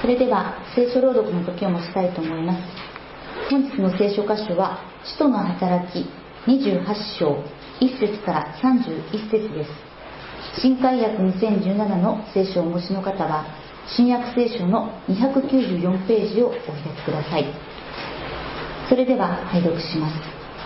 それでは聖書朗読の時を持ちたいと思います。本日の聖書箇所は使徒の働き28章1節から31節です。新海訳2017の聖書をお持ちの方は新約聖書の294ページをお開きください。それでは拝読します。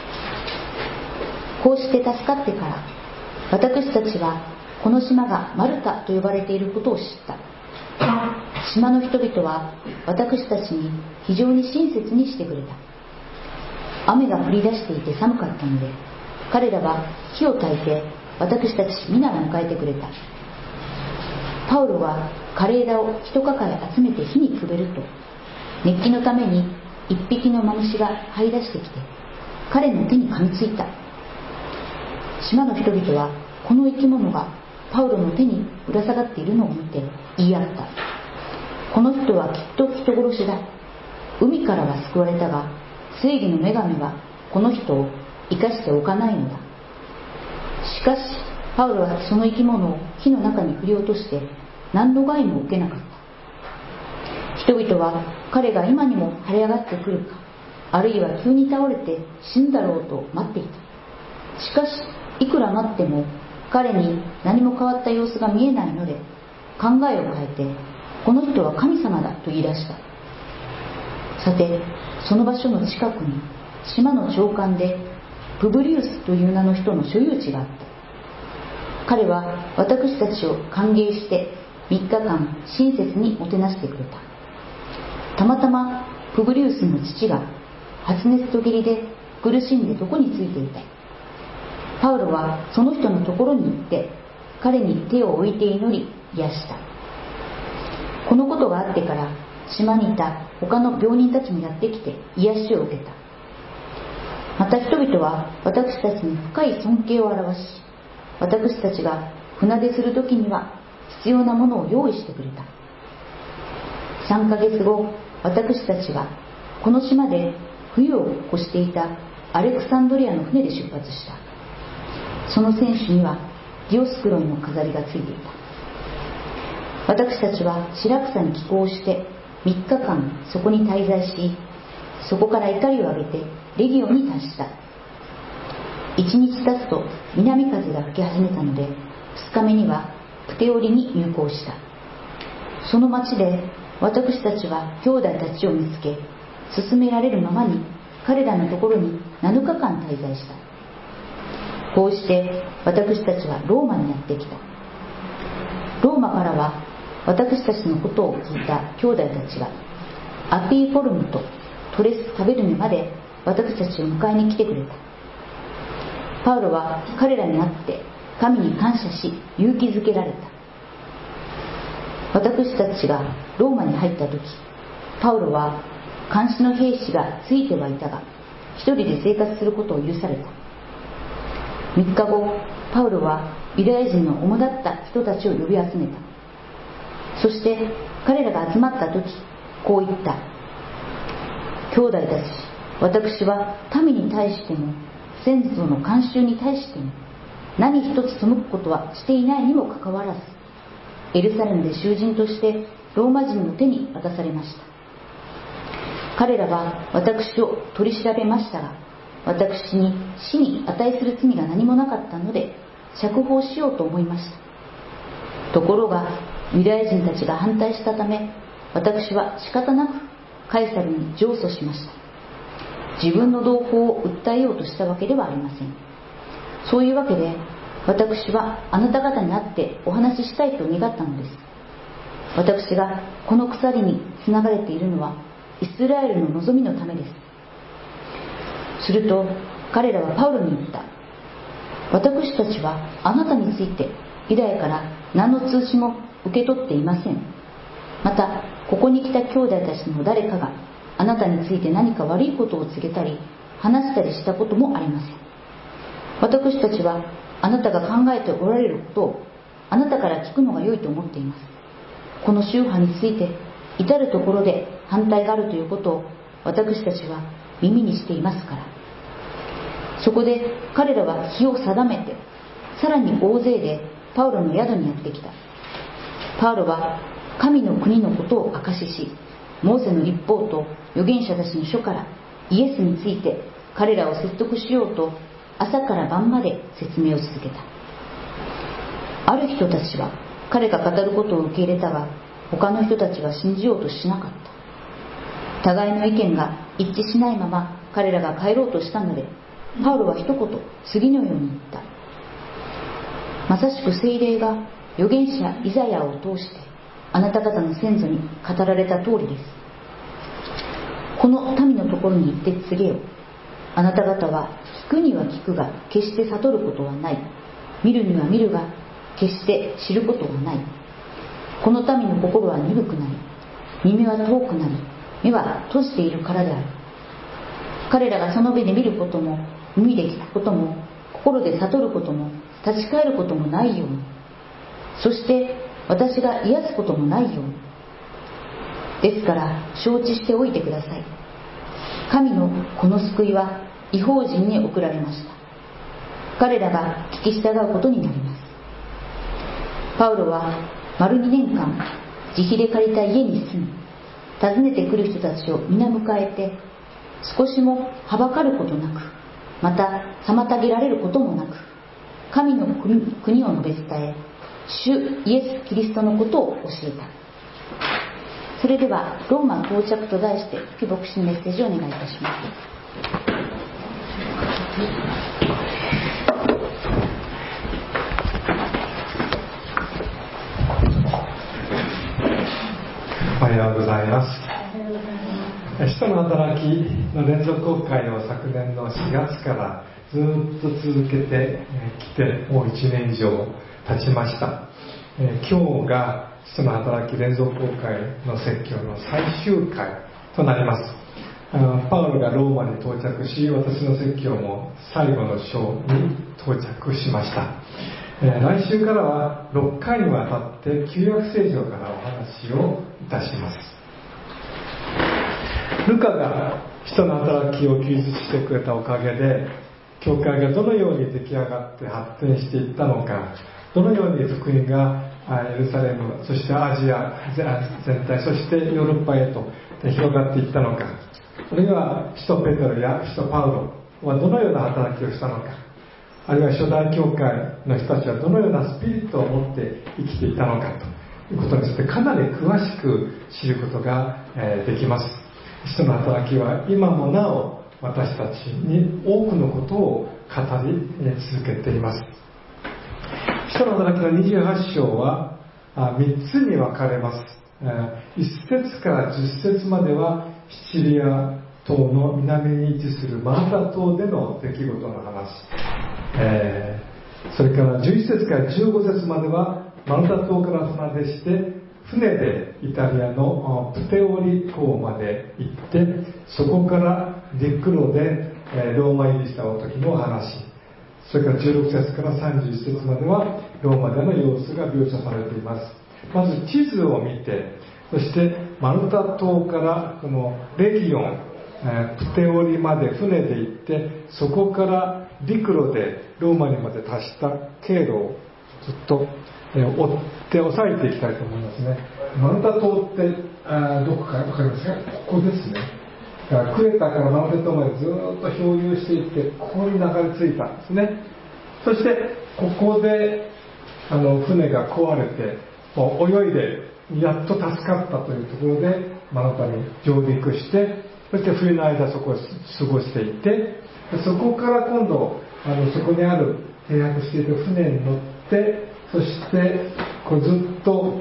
こうして助かってから私たちはこの島がマルタと呼ばれていることを知った。島の人々は私たちに非常に親切にしてくれた。雨が降り出していて寒かったので彼らは火を焚いて私たち皆を迎えてくれた。パウロは枯れ枝を一抱え集めて火にくべると、熱気のために一匹のマムシが這い出してきて彼の手に噛みついた。島の人々はこの生き物がパウロの手にぶら下がっているのを見て言い合った。この人はきっと人殺しだ。海からは救われたが正義の女神はこの人を生かしておかないのだ。しかしパウロはその生き物を火の中に振り落として何の害も受けなかった。人々は彼が今にも腫れ上がってくるか、あるいは急に倒れて死ぬだろうと待っていた。しかしいくら待っても彼に何も変わった様子が見えないので考えを変えて、この人は神様だと言い出した。さてその場所の近くに島の長官でプブリウスという名の人の所有地があった。彼は私たちを歓迎して3日間親切にもてなしてくれた。たまたまプブリウスの父が発熱と下痢で苦しんで床についていた。パウロはその人のところに行って彼に手を置いて祈り癒した。このことがあってから島にいた他の病人たちもやってきて癒しを受けた。また人々は私たちに深い尊敬を表し、私たちが船出する時には必要なものを用意してくれた。3ヶ月後、私たちはこの島で冬を越していたアレクサンドリアの船で出発した。その船首にはディオスクロイの飾りがついていた。私たちはシラクサに寄港して3日間そこに滞在し、そこから怒りを上げてレギオンに達した。1日経つと南風が吹き始めたので2日目にはプテオリに入港した。その町で私たちは兄弟たちを見つけ、勧められるままに彼らのところに7日間滞在した。こうして私たちはローマにやってきた。ローマからは私たちのことを聞いた兄弟たちがアピーフォルムとトレス・タベルネまで私たちを迎えに来てくれた。パウロは彼らに会って神に感謝し勇気づけられた。私たちがローマに入った時、パウロは監視の兵士がついてはいたが一人で生活することを許された。3日後、パウロはユダヤ人の主だった人たちを呼び集めた。そして彼らが集まった時、こう言った。兄弟たち、私は民に対しても先祖の慣習に対しても何一つ背くことはしていないにもかかわらず、エルサレムで囚人としてローマ人の手に渡されました。彼らは私を取り調べましたが、私に死に値する罪が何もなかったので釈放しようと思いました。ところがユダヤ人たちが反対したため、私は仕方なくカエサルに上訴しました。自分の同胞を訴えようとしたわけではありません。そういうわけで私はあなた方に会ってお話ししたいと願ったのです。私がこの鎖につながれているのはイスラエルの望みのためです。すると彼らはパウロに言った。私たちはあなたについてユダヤから何の通知も受け取っていません。またここに来た兄弟たちの誰かがあなたについて何か悪いことを告げたり話したりしたこともありません。私たちはあなたが考えておられることをあなたから聞くのが良いと思っています。この宗派について至るところで反対があるということを私たちは耳にしていますから。そこで彼らは日を定めてさらに大勢でパウロの宿にやってきた。パウロは神の国のことを証しし、モーセの律法と預言者たちの書からイエスについて彼らを説得しようと朝から晩まで説明を続けた。ある人たちは彼が語ることを受け入れたが、他の人たちは信じようとしなかった。互いの意見が一致しないまま彼らが帰ろうとしたので、パウロは一言次のように言った。まさしく聖霊が預言者イザヤを通してあなた方の先祖に語られた通りです。この民のところに行って告げよ。あなた方は聞くには聞くが決して悟ることはない。見るには見るが決して知ることはない。この民の心は鈍くなり、耳は遠くなり、目は閉じているからである。彼らがその目で見ることも、耳で聞くことも、心で悟ることも、立ち返ることもないように、そして私が癒すこともないように。ですから承知しておいてください。神のこの救いは異邦人に送られました。彼らが聞き従うことになります。パウロは丸2年間自費で借りた家に住み、訪ねてくる人たちを皆迎えて、少しもはばかることなく、また妨げられることもなく、神の国を述べ伝え、主イエス・キリストのことを教えた。それではローマ到着と題して福牧師のメッセージをお願いいたします。 おはようございます。使徒の働きの連続公開を昨年の4月からずっと続けてきて、もう1年以上経ちました。今日が使徒の働き連続公開の説教の最終回となります。パウロがローマに到着し、私の説教も最後の章に到着しました。来週からは6回にわたって旧約聖書からお話をいたします。ルカが使徒の働きを記述してくれたおかげで、教会がどのように出来上がって発展していったのか、どのように福音がエルサレム、そしてアジア全体、そしてヨーロッパへと広がっていったのか、あるいは使徒ペテロや使徒パウロはどのような働きをしたのか、あるいは初代教会の人たちはどのようなスピリットを持って生きていたのかということについてかなり詳しく知ることができます。使徒の働きは今もなお私たちに多くのことを語り続けています。使徒の働きの28章は3つに分かれます。1節から10節まではシチリア島の南に位置するマルタ島での出来事の話、それから11節から15節まではマルタ島から船出して船でイタリアのプテオリ港まで行って、そこから陸路でローマ入りした時の話、それから16節から31節まではローマでの様子が描写されています。まず地図を見て、そしてマルタ島からこのレギオン、プテオリまで船で行って、そこから陸路でローマにまで達した経路をずっと追って押さえていきたいと思いますね。マルタ島ってどこか分かりますか？ここですね。クレタからマルタ島までずっと漂流していって、ここに流れ着いたんですね。そしてここで船が壊れて泳いでやっと助かったというところでマルタに上陸して、そして冬の間そこを過ごしていて、そこから今度そこにある停泊している船に乗って、そしてこうずっと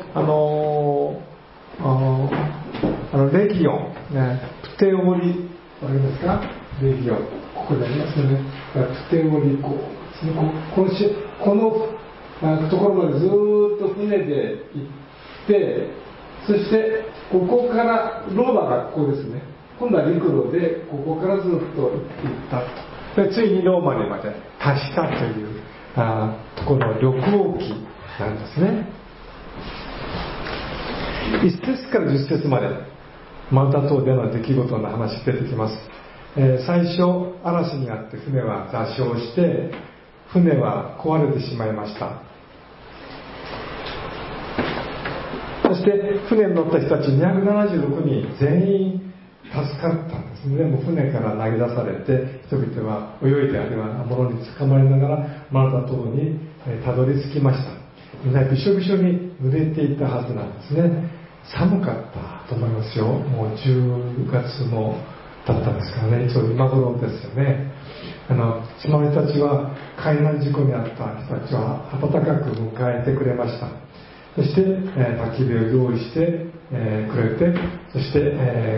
レギオン、プテオリ、わかりますか？レギオン、ここでありますよね。プテオリ港、このところまでずっと船で行って、そしてここからローマがここですね。今度は陸路でここからずっと行ったと。でついにローマにまで達したというところの旅行記なんですね。1節から10節までマルタ島での出来事の話出てきます。最初嵐にあって船は座礁して、船は壊れてしまいました。 そして船に乗った人たち276人全員助かったんですね。でも船から投げ出されて、人々は泳いであるいは物に捕まりながらマルタ島にたどり着きました。みんなびしょびしょに濡れていたはずなんですね。寒かったと思いますよ。もう10月もだったんですからね、ちょうど今頃ですよね。島の人たちは海難事故に遭った人たちは温かく迎えてくれました。そして、焚き火を用意して、くれて、そして、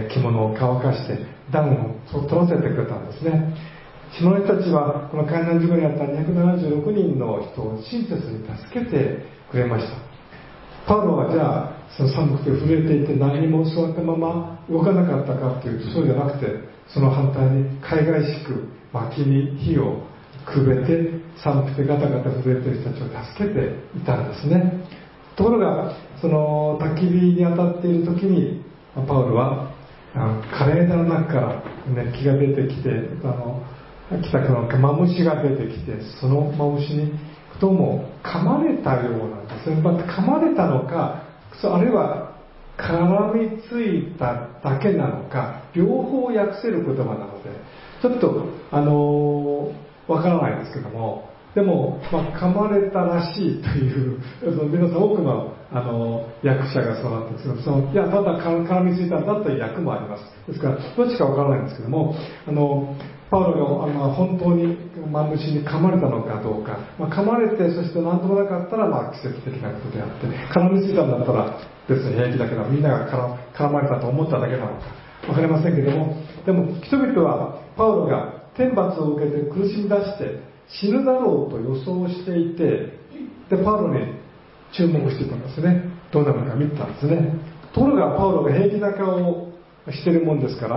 着物を乾かして暖を取らせてくれたんですね。島の人たちはこの海難事故に遭った276人の人を親切に助けてくれました。パウロはじゃあその寒くて震えていて何も座ったまま動かなかったかというとそうじゃなくて、その反対に海外しく薪に火をくべて寒くてガタガタ震えている人たちを助けていたんですね。ところがその焚き火に当たっている時にパウロは枯れ枝の中から熱気が出てきて北からマムシが出てきて、そのマムシにどうも噛まれたようなんですね。噛まれたのか、あるいは絡みついただけなのか、両方訳せる言葉なのでちょっとわからないですけども、でも、噛まれたらしいという皆さん多くの訳者がそうなんですけど、いやただ絡みついたんだという訳もあります。ですからどっちかわからないんですけども、パウロが本当にマムシに噛まれたのかどうか、噛まれてそして何ともなかったら奇跡的なことであって、絡みついたんだったら別に平気だけど、みんなが絡まれたと思っただけなのか分かりませんけども、でも人々はパウロが天罰を受けて苦しみ出して死ぬだろうと予想していて、でパウロに注目していたんですね。どうなるのか見てたんですね。ところがパウロが平気な顔をしているもんですから、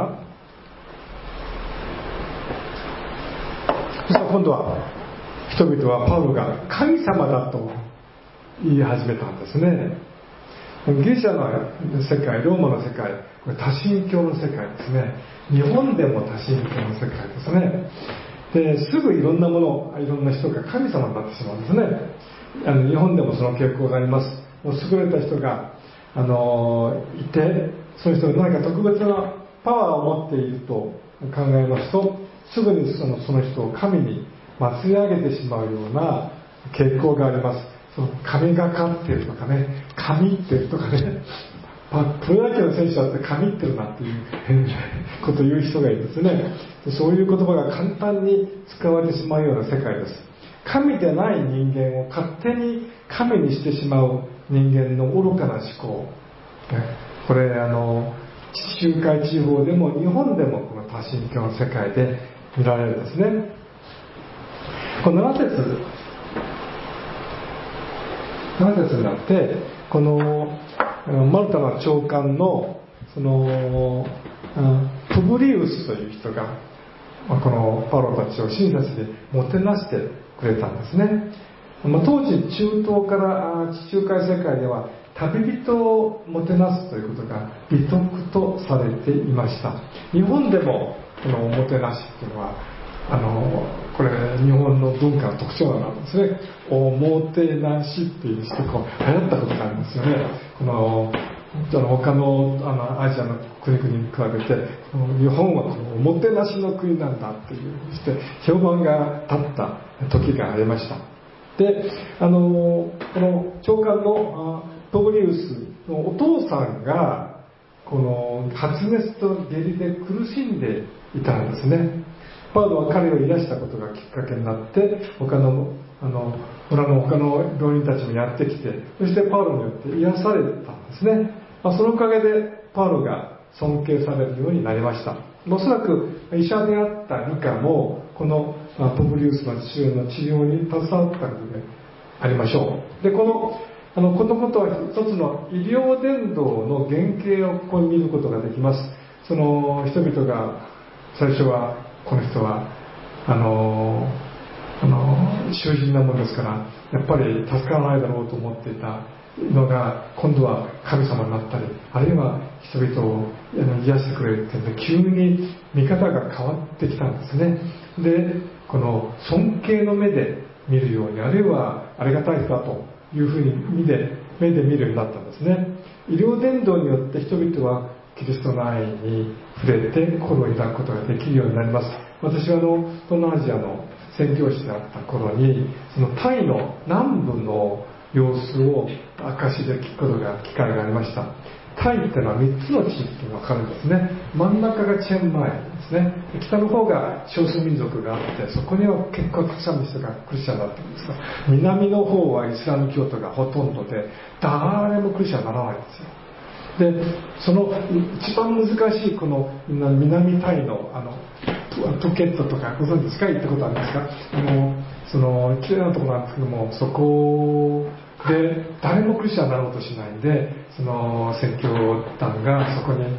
そしたら今度は人々はパウロが神様だと言い始めたんですね。ギリシャの世界、ローマの世界、これ多神教の世界ですね。日本でも多神教の世界ですね。ですぐいろんなもの、いろんな人が神様になってしまうんですね。日本でもその傾向があります。もう優れた人がいて、そういう人が何か特別なパワーを持っていると考えますと、すぐにその人を神に祭り上げてしまうような傾向があります。その神がかっているとかね、神ってるとかね、プロ野球の選手だって神ってるなっていうことを言う人がいるんですね。そういう言葉が簡単に使われてしまうような世界です。神でない人間を勝手に神にしてしまう人間の愚かな思考、これ地中海地方でも日本でもこの多神教の世界で見られるんですね。この7節になって、このマルタの長官のそのプブリウスという人がこのパウロたちを親切にもてなしてくれたんですね。当時中東から地中海世界では旅人をもてなすということが美徳とされていました。日本でもこのおもてなしっていうのはこれ日本の文化の特徴なんですね。おもてなしっていうしてこう流行ったことがありますよね。他のアジアの国々に比べて日本はおもてなしの国なんだっていうして評判が立った時がありました。でこの長官のプブリウスのお父さんがこの発熱と下痢で苦しんでいたんですね。パウロは彼を癒したことがきっかけになって村の他の病人たちもやってきて、そしてパウロによって癒されたんですね。そのおかげでパウロが尊敬されるようになりました。おそらく医者であったリカもこのプブリウスの父親の治療に携わったことでありましょう。でこのことは一つの医療伝道の原型をここに見ることができます。その人々が最初はこの人は囚人なものですからやっぱり助からないだろうと思っていたのが今度は神様になったり、あるいは人々を癒してくれるっていうんで急に見方が変わってきたんですね。でこの尊敬の目で見るように、あるいはありがたい人だというふうに目で見るようになったんですね。 医療伝道によって人々はキリストの愛に触れて心を抱くことができるようになります。私は東南アジアの宣教師であった頃に、そのタイの南部の様子を証で聞くことが機会がありました。タイっていうのは3つの地域が分かるんですね。真ん中がチェンマイですね。北の方が少数民族があって、そこには結構たくさんの人がクリスチャンになってるんですが、南の方はイスラム教徒がほとんどで、誰もクリスチャンにならないんですよ。で、その一番難しいこの南タイのプケットとかご存知ですか？行ったことありますか？その綺麗なところなんですけども、そこで誰もクリスチャンになろうとしないんで、その宣教団がそこに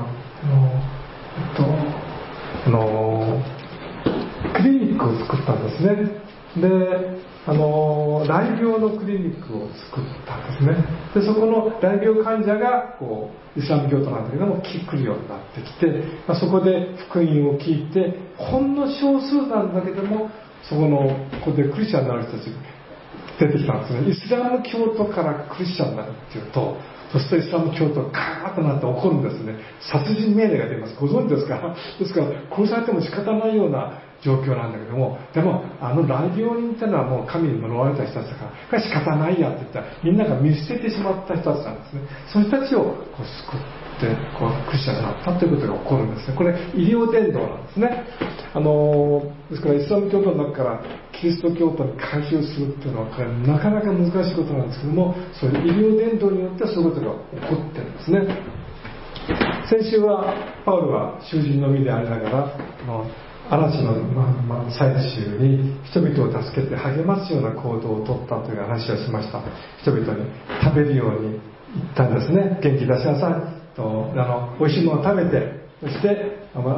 クリニックを作ったんですね。で、雷病のクリニックを作ったんですね。で、そこの雷病患者がイスラム教徒なんだけども来るようになってきて、そこで福音を聞いて、ほんの少数なんだけどもここでクリスチャンになる人たちが出てきたんですね。イスラム教徒からクリスチャンになるっていうと、そうするとイスラム教徒がカーッとなって怒るんですね。殺人命令が出ます。ご存知ですか？ですから殺されても仕方ないような状況なんだけども、でも雷病人ってのはもう神に呪われた人たちだから、仕方ないやって言ったらみんなが見捨ててしまった人たちなんですね。その人たちを救ってクリスチャンになったということが起こるんですね。これ医療伝道なんですね。ですからイスラム教徒の中からキリスト教徒に改宗するっていうのはこれなかなか難しいことなんですけども、そういう医療伝道によってそういうことが起こってるんですね。先週はパウロは囚人の身でありながら嵐の最中に人々を助けて励ますような行動をとったという話をしました。人々に食べるように言ったんですね。元気出しなさいと、おいしいものを食べて、そして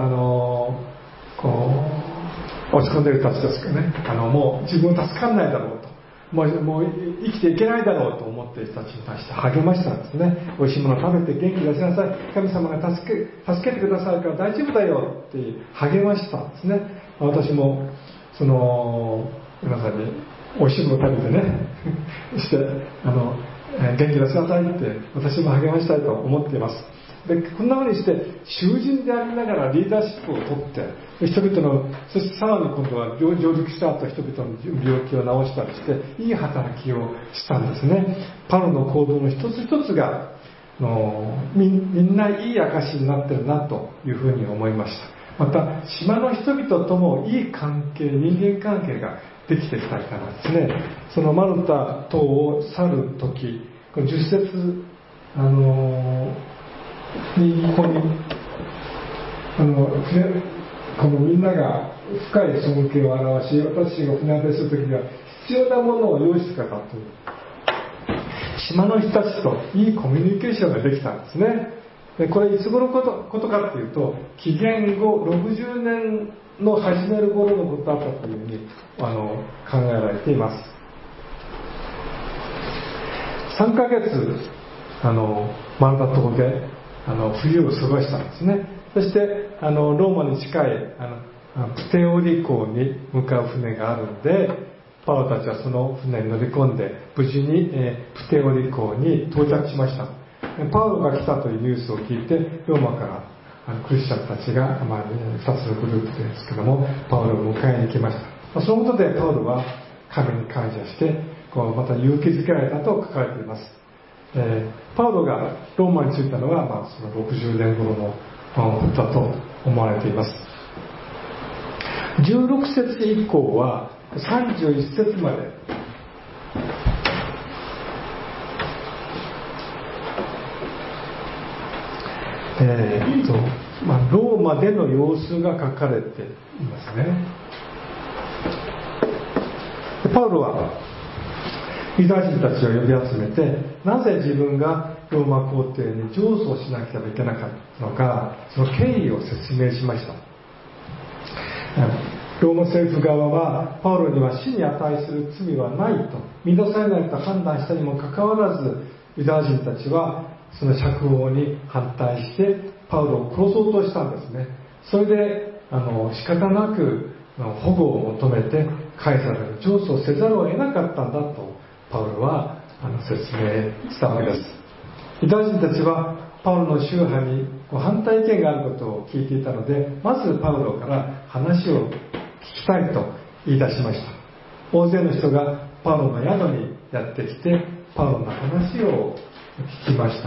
落ち込んでいる人たちですけどね、もう自分を助かんないだろうと、もう生きていけないだろうと思っている人たちに対して励ましたんですね。おいしいものを食べて元気出しなさい、神様が助けてくださるから大丈夫だよって励ましたんですね。私も皆さんにおいしいものを食べてねして元気出しなさいって私も励ましたいと思っています。で、こんなふうにして囚人でありながらリーダーシップをとって人々の、そしてさらに今度は上陸した後人々の病気を治したりしていい働きをしたんですね。パウロの行動の一つ一つがみんないい証になってるなというふうに思いました。また島の人々ともいい関係、人間関係ができてきたからですね。そのマルタ島を去る時、この10節ここにこのみんなが深い尊敬を表し、私が船出するときには必要なものを用意してくれたという、島の人たちといいコミュニケーションができたんですね。でこれいつ頃のことかっていうと、紀元後60年の始める頃のことだったというふうに考えられています。3ヶ月マルタ島で冬を過ごしたんですね。そしてローマに近いプテオリ港に向かう船があるんで、パウロたちはその船に乗り込んで無事にプテオリ港に到着しました。パウロが来たというニュースを聞いて、ローマからクリスチャンたちが、2つのグループですけどもパウロを迎えに来ました。そのことでパウロは神に感謝してまた勇気づけられたと書かれています。パウロがローマに着いたのは、その60年頃のことだと思われています。16節以降は31節までローマでの様子が書かれていますね。パウロはユダヤ人たちを呼び集めて、なぜ自分がローマ皇帝に上訴しなければいけなかったのか、その経緯を説明しました。ローマ政府側はパウロには死に値する罪はないと見なされないと判断したにもかかわらず、ユダヤ人たちはその釈放に反対してパウロを殺そうとしたんですね。それで仕方なく保護を求めてカエサルに上訴せざるを得なかったんだとパウロは説明したわけです。 ユダヤ人たちはパウロの宗派に反対意見があることを聞いていたので、まずパウロから話を聞きたいと言い出しました。大勢の人がパウロの宿にやってきて、パウロの話を聞きました。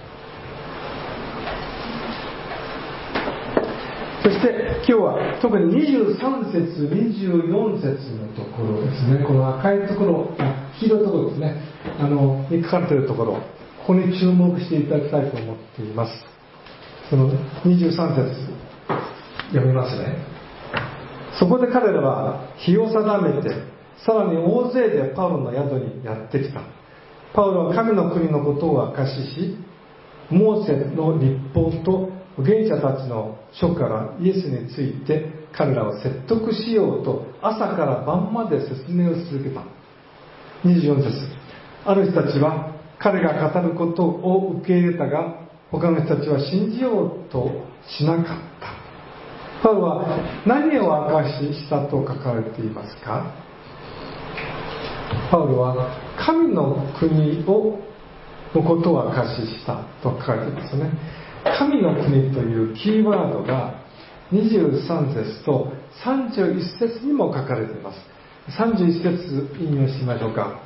そして今日は特に23節24節のところですね、この赤いところ、黄色いところですね、に書かれているところ、ここに注目していただきたいと思っています。その23節読みますね。そこで彼らは日を定めて、さらに大勢でパウロの宿にやってきた。パウロは神の国のことを証しし、モーセの律法と預言者たちの書からイエスについて彼らを説得しようと朝から晩まで説明を続けた。24節、ある人たちは彼が語ることを受け入れたが、他の人たちは信じようとしなかった。パウロは何を証ししたと書かれていますか？パウロは神の国のことを証ししたと書かれていますね。神の国というキーワードが23節と31節にも書かれています。31節引用しましょうか。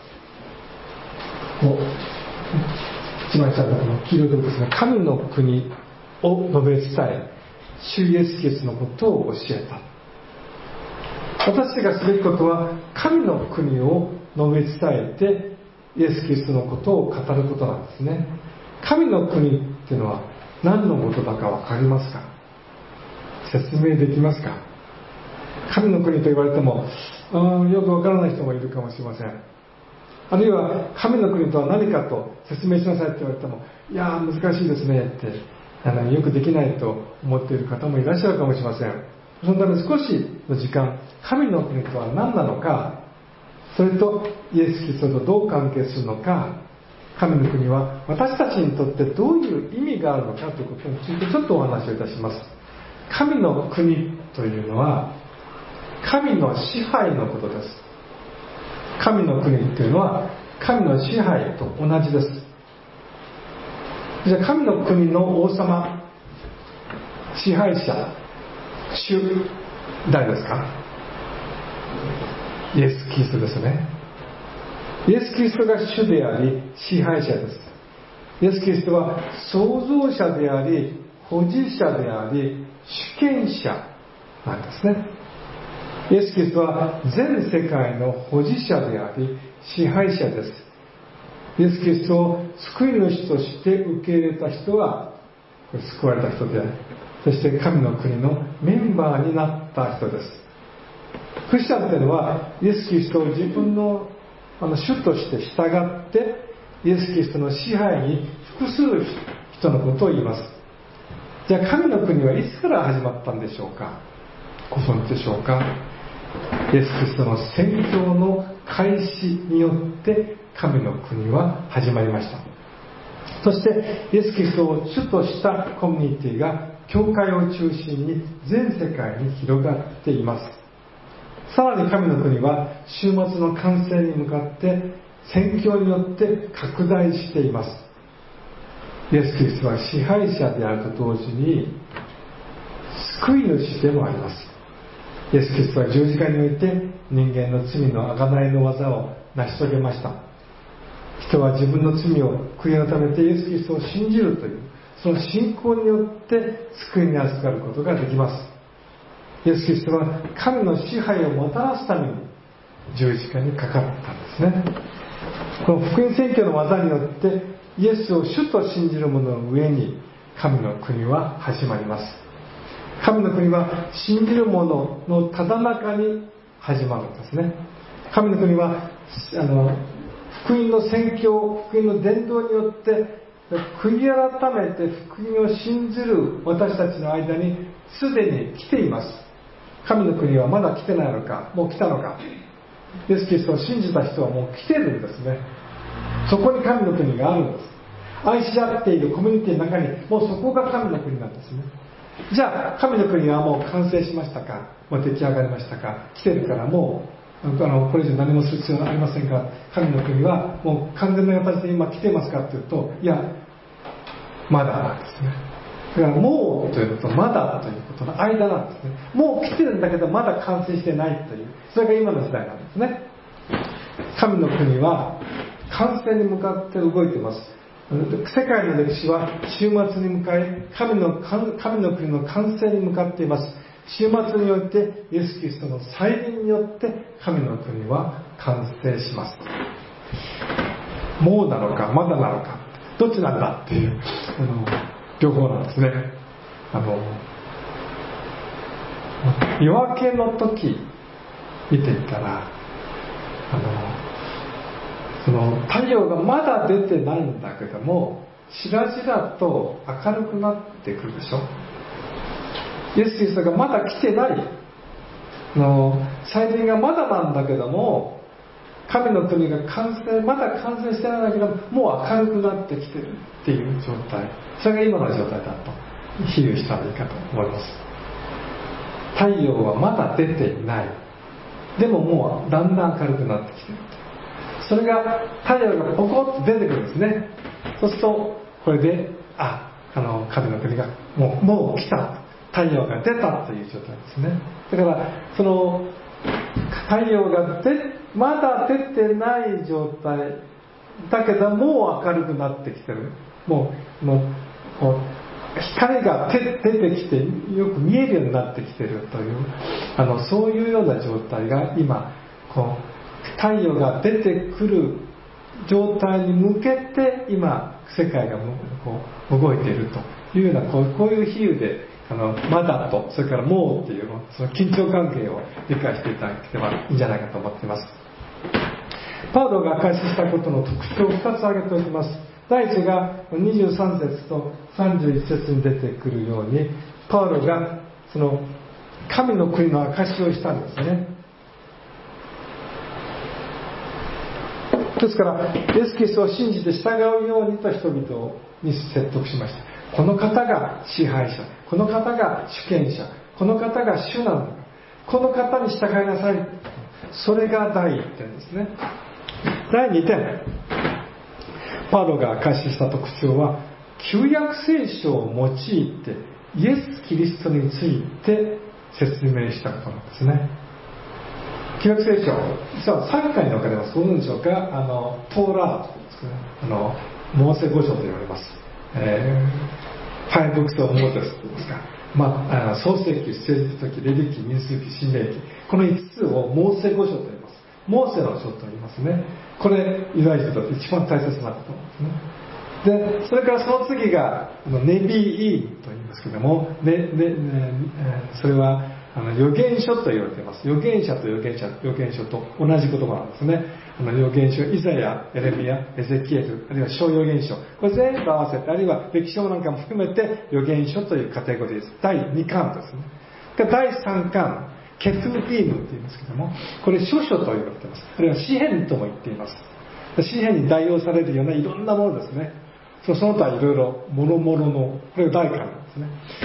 一番下の黄色いところですね。神の国を述べ伝え、主イエス・キリストのことを教えた。私たちがすべきことは神の国を述べ伝えてイエス・キリストのことを語ることなんですね。神の国っていうのは何のことだか分かりますか？説明できますか？神の国と言われてもよく分からない人もいるかもしれません。あるいは神の国とは何かと説明しなさいって言われても、いやー難しいですねってよくできないと思っている方もいらっしゃるかもしれません。そのため少しの時間、神の国とは何なのか、それとイエス・キリストとどう関係するのか、神の国は私たちにとってどういう意味があるのかということについてちょっとお話をいたします。神の国というのは神の支配のことです。神の国というのは神の支配と同じです。じゃあ神の国の王様、支配者、主、誰ですか？イエス・キリストですね。イエス・キリストが主であり支配者です。イエス・キリストは創造者であり保持者であり主権者なんですね。イエス・キリストは全世界の保持者であり支配者です。イエス・キリストを救い主として受け入れた人は救われた人であり、そして神の国のメンバーになった人です。クリスチャンというのはイエス・キリストを自分の主として従ってイエス・キリストの支配に服する人のことを言います。じゃあ神の国はいつから始まったんでしょうか？ご存知でしょうか？イエス・キリストの宣教の開始によって神の国は始まりました。そしてイエス・キリストを主としたコミュニティが教会を中心に全世界に広がっています。さらに神の国は終末の完成に向かって宣教によって拡大しています。イエス・キリストは支配者であると同時に救い主でもあります。イエス・キリストは十字架において人間の罪の贖いの技を成し遂げました。人は自分の罪を悔い改めてイエス・キリストを信じるというその信仰によって救いに預かることができます。イエス・キリストは神の支配をもたらすために十字架にかかったんですね。この福音宣教の技によってイエスを主と信じる者の上に神の国は始まります。神の国は信じる者のただ中に始まるんですね。神の国は福音の宣教、福音の伝道によって悔い改めて福音を信じる私たちの間にすでに来ています。神の国はまだ来てないのか、もう来たのか。イエス・キリストを信じた人はもう来てるんですね。そこに神の国があるんです。愛し合っているコミュニティの中にもうそこが神の国なんですね。じゃあ神の国はもう完成しましたか、もう出来上がりましたか、来てるからもうこれ以上何もする必要はありませんが、神の国はもう完全な形で今来てますかっていうと、いや、 まだなんですね。だからもうということとまだということの間なんですね。もう来てるんだけどまだ完成してないという、それが今の時代なんですね。神の国は完成に向かって動いています。世界の歴史は終末に向かい、神の国の完成に向かっています。終末によってイエス・キリストの再臨によって神の国は完成します。もうなのかまだなのかどっちなんだっていう両方なんですね。夜明けの時見ていたらその太陽がまだ出てないんだけどもしらじらと明るくなってくるでしょ。イエス・キリストがまだ来てない再臨がまだなんだけども神の国がまだ完成してないんだけどもう明るくなってきてるっていう状態、それが今の状態だと比喩したらいいかと思います。太陽はまだ出ていない、でももうだんだん明るくなってきてる。それが太陽がポコッと出てくるんですね。そうするとこれで神の国がもう来た、太陽が出たという状態ですね。だからその太陽がまだ出てない状態だけどもう明るくなってきてる、もう光が出てきてよく見えるようになってきてるというそういうような状態が今太陽が出てくる状態に向けて今世界が動いているというようなこういう比喩でまだとそれからもうっていうその緊張関係を理解していただければいいんじゃないかと思っています。パウロが開始したことの特徴を2つ挙げておきます。第一が23節と31節に出てくるようにパウロがその神の国の証しをしたんですね。ですからイエス・キリストを信じて従うようにと人々に説得しました。この方が支配者、この方が主権者、この方が主なんだ、この方に従いなさい。それが第1点ですね。第2点、パウロが開始した特徴は旧約聖書を用いてイエス・キリストについて説明したことなんですね。旧約聖書、実は3回に分かれます。ご存知でしょうか。トーラーというんですね。モーセ五書と言われます。ファイブブックス・オブ・モーセスといいますか、創世記、出エジプト記、レビ記、民数記、申命記、この5つをモーセ五書と言います。モーセの書と言いますね。これユダヤ人にとって一番大切なことなんですね。でそれからその次がネビーイと言いますけども、それは預言書と言われています。預言者と預言書と同じ言葉なんですね。預言書、イザヤ、エレミヤ、エゼキエル、あるいは小預言書、これ全部合わせて、あるいは歴史書なんかも含めて預言書というカテゴリーです。第2巻ですね。第3巻、ケトゥビームと言いますけども、これ書書と言われています。あるいは詩篇とも言っています。詩篇に代用されるようないろんなものですね。その他いろいろ諸々の、これが第1巻なんですね。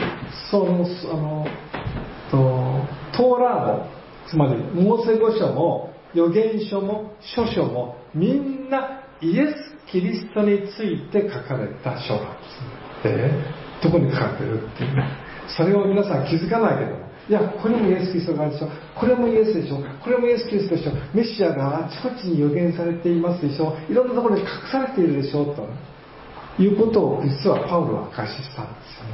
トーラーも、つまりモーセ五書も預言書も書書もみんなイエス・キリストについて書かれた書なんですね。どこに書かれてるっていうね。それを皆さん気づかないけども、いやこれもイエス・キリストがあるでしょ、これもイエスでしょ、これもイエス・キリストでしょ、メシアがあちこちに予言されていますでしょ、いろんなところに隠されているでしょということを実はパウロは開始したん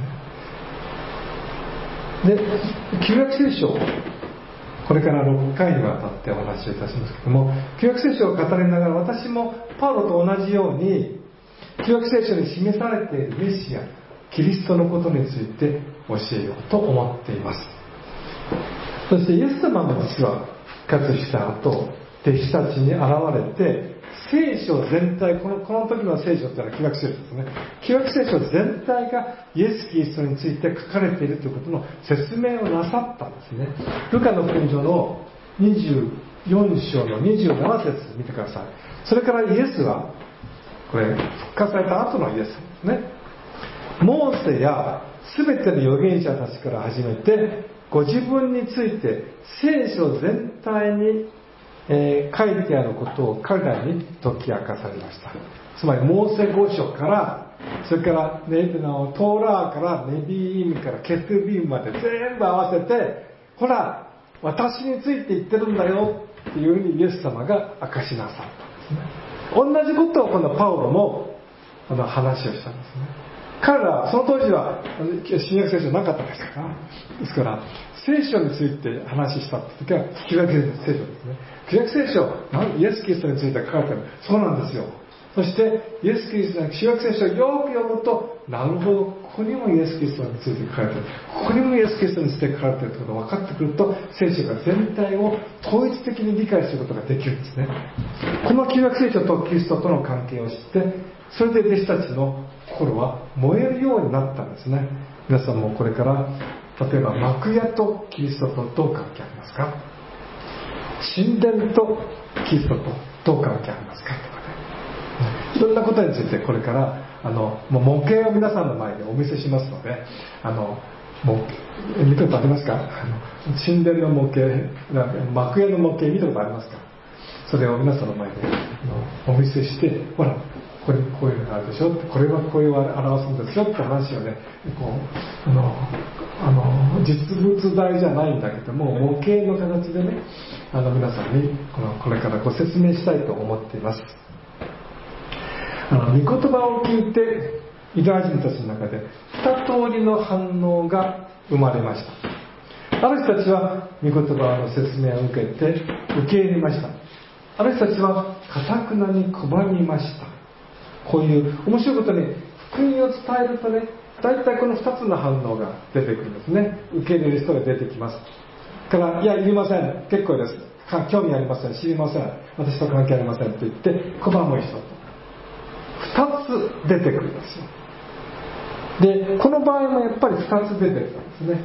ですよね。で旧約聖書、これから6回にわたってお話をいたしますけども、旧約聖書を語りながら私もパウロと同じように旧約聖書に示されているメシアキリストのことについて教えようと思っています。そしてイエス様も実は復活した後、弟子たちに現れて聖書全体、この時の聖書というのは旧約聖書ですね。旧約聖書全体がイエス・キリストについて書かれているということの説明をなさったんですね。ルカの福音書の24章の27節見てください。それからイエスはこれ復活された後のイエスですね。モーセや全ての預言者たちから始めてご自分について聖書全体に書いてあることを彼らに解き明かされました。つまりモーセ五書からそれから、トーラーからネビームからケトゥビームまで全部合わせて、ほら私について言ってるんだよっていうふうにイエス様が明かしなさったんですね。同じことをこのパウロも話をしたんですね。彼らその当時は新約聖書なかったですから、ですから聖書について話したって時は旧約聖書ですね。旧約聖書、イエス・キリストについて書かれてる。そうなんですよ。そしてイエス・キリストの旧約聖書をよく読むと、なるほど、ここにもイエス・キリストについて書かれてる、ここにもイエス・キリストについて書かれてるということが分かってくると、聖書が全体を統一的に理解することができるんですね。この旧約聖書とキリストとの関係を知って、それで弟子たちの心は燃えるようになったんですね。皆さんもこれから例えば幕屋とキリストとどう関係ありますか、神殿とキリストとどう関係ありますかとかね、いろんなことについてこれから模型を皆さんの前にお見せしますので、見たことありますか？神殿の模型、幕屋の模型見たことありますか？それを皆さんの前でお見せして、ほらここにこういうのがあるでしょ、これはこういう表すんですよって話をね、実物大じゃないんだけども模型の形でね、皆さんにこれからご説明したいと思っています。御言葉を聞いてユダヤ人たちの中で2通りの反応が生まれました。ある人たちは御言葉の説明を受けて受け入れました。ある人たちは堅くなに拒みました。こういう面白いことに福音を伝えるとね、大体この2つの反応が出てくるんですね。受け入れる人が出てきますから、いやいりません、結構です、興味ありません、知りません、私と関係ありませんと言って拒む人と2つ出てくるんですよ。でこの場合もやっぱり2つ出てくるんですね。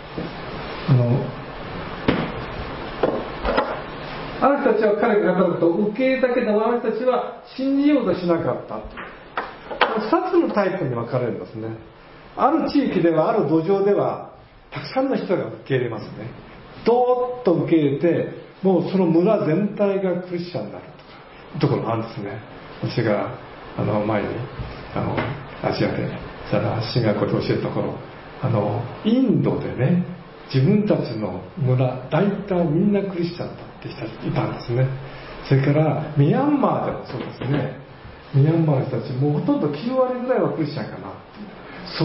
ある人たちは彼が語ることを受け入れたけど、ある人たちは信じようとしなかった。2つのタイプに分かれるんですね。ある地域では、ある土壌ではたくさんの人が受け入れますね。ドーッと受け入れて、もうその村全体がクリスチャンになるところがあるんですね。私が前にアジアで進学校で教えた頃、インドでね、自分たちの村大体みんなクリスチャンだって人いたんですね。それからミャンマーでもそうですね。ミャンマーの人たちもうほとんど9割ぐらいはクリスチャンかなっていう、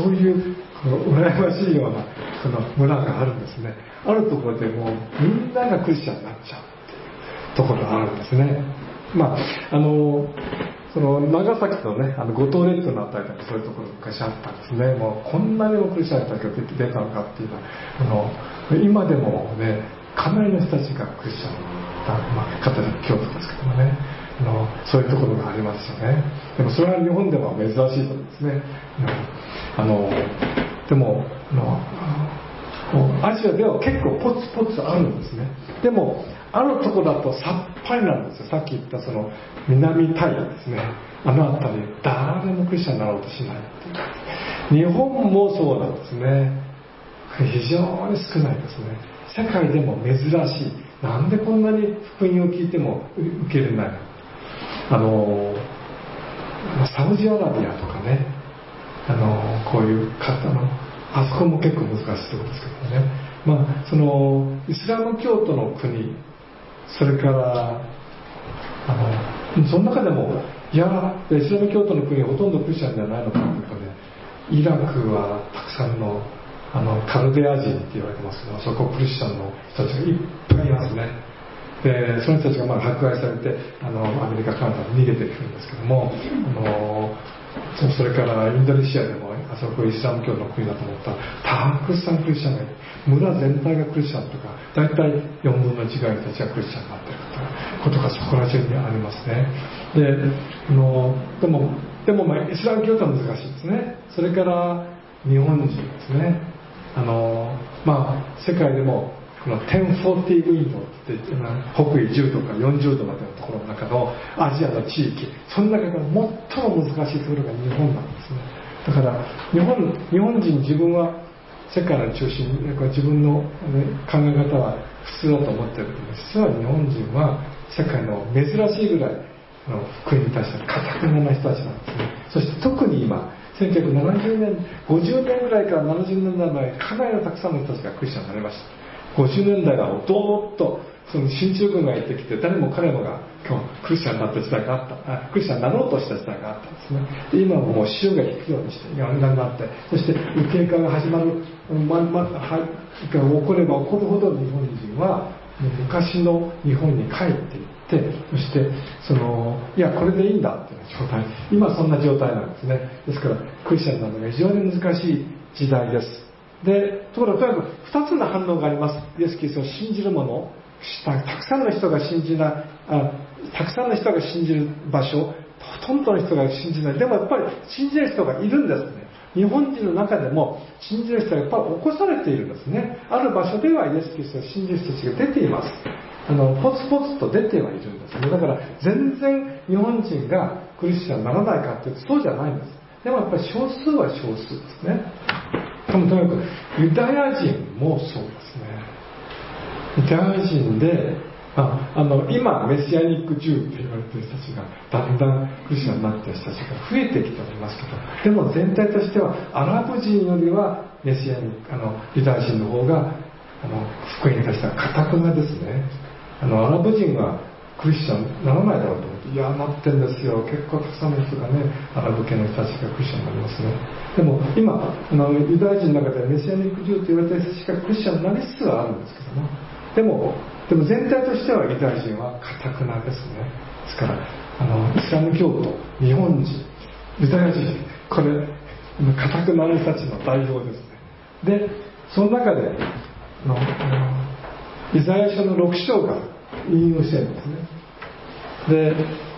そういう羨ましいようなその村があるんですね。あるところでもうみんながクリスチャンになっちゃうっていうところがあるんですね。その長崎のね、五島列島のあたりでもそういうところが昔あったんですね。もうこんなにもクリスチャンの人が出たのかっていうのは、今でもね、かなりの人たちがクリスチャンカトリック教徒ですけどもね、そういうところがありますよね。でもそれは日本では珍しいことですね。でもアジアでは結構ポツポツあるんですね。でもあるところだとさっぱりなんですよ。さっき言ったその南タイですね、あの辺り誰もクリスチャンになろうとしないっていう。日本もそうなんですね。非常に少ないですね。世界でも珍しい。なんでこんなに福音を聞いても受け入れないの。サウジアラビアとかね、こういう方のあそこも結構難しいところですけどね。そのイスラム教徒の国、それからその中でもいやイスラム教徒の国はほとんどクリスチャンじゃないのかというとね、イラクはたくさんのカルデア人って言われてますけど、そこクリスチャンの人たちがいっぱいいますね。でその人たちが迫害されてアメリカカナダに逃げてくるんですけども、それからインドネシアでもあそこイスラム教の国だと思ったらたくさんクリスチャンがいる。村全体がクリスチャンとか、大体4分の1ぐらいの人たちがクリスチャンになっていることがそこら中にありますね。でもイスラム教とは難しいですね。それから日本人ですね。世界でもこの1040ウィンドって北緯10度から40度までのところの中のアジアの地域、その中でも最も難しいところが日本なんですね。だから日本人自分は世界の中心、自分の、考え方は普通だと思ってるけど、実は日本人は世界の珍しいぐらい福音に対しての堅くな人たちなんですね。そして特に今1970年50年ぐらいから70年代前かなりのたくさんの人たちがクリスチャンになりました。50年代はどーっとその進駐軍がやってきて、誰も彼もがクリスチャンになった時代があった、クリスチャンになろうとした時代があったんですね。で今ももう潮が引くようにしてガンガンになって、そして右傾化が始まる、が起これば起こるほど日本人は昔の日本に帰っていって、そしていやこれでいいんだっていう状態、今そんな状態なんですね。ですからクリスチャンになるのが非常に難しい時代です。でところがとにかく2つの反応があります。イエス・キリストを信じる者、たくさんの人が信じない、たくさんの人が信じる場所、ほとんどの人が信じない。でもやっぱり信じる人がいるんですね。日本人の中でも信じる人がやっぱり起こされているんですね。ある場所ではイエス・キリストを信じる人たちが出ています。ポツポツと出てはいるんですね。だから全然日本人がクリスチャンにならないかというとそうじゃないんです。でもやっぱり少数は少数ですね。とにかくユダヤ人もそうですね。ユダヤ人で今メシアニックJewと言われている人たちがだんだんクリスチャンになっている人たちが増えてきておりますけど、でも全体としてはアラブ人よりはメシアニックユダヤ人の方が福音に対しては堅くなですね。アラブ人はクリスチャンにならないだろうと思って、いやなってんですよ。結構たくさんの人がね、アラブ系の人たちがクリスチャンになりますね。でも今ユダヤ人の中でメシアニックJewと言われている人たちがクリスチャンになりつつはあるんですけども、でも全体としてはユダヤ人は堅くなですね。ですからイスラム教徒、日本人、ユダヤ人、これ堅くなる人たちの代表ですね。でその中でイザヤ書の6章が引用してるんですね。で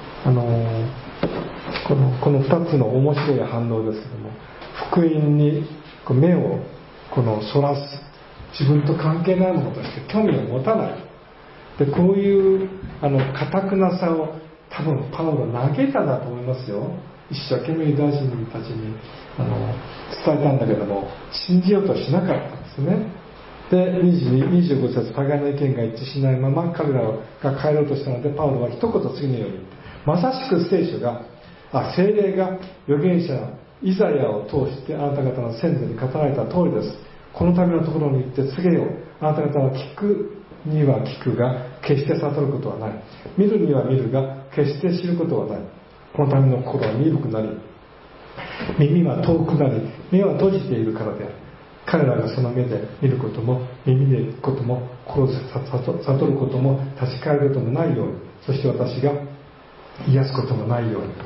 この2つの面白い反応ですけども、福音に目をそらす、自分と関係ないものとして興味を持たない。でこういう堅くなさを多分パウロ投げたんだと思いますよ。一生懸命ユダヤ人たちに伝えたんだけども信じようとしなかったんですね。で25節、互いの意見が一致しないまま彼らが帰ろうとしたので、パウロは一言次のように言って、まさしく聖霊が預言者イザヤを通してあなた方の先祖に語られた通りです。このためのところに行って告げよう。あなた方は聞くには聞くが決して悟ることはない。見るには見るが決して知ることはない。このための心は鈍くなり、耳は遠くなり、目は閉じているからである。彼らがその目で見ることも耳で聞くことも心で悟ることも立ち返ることもないように、そして私が癒すこともないように。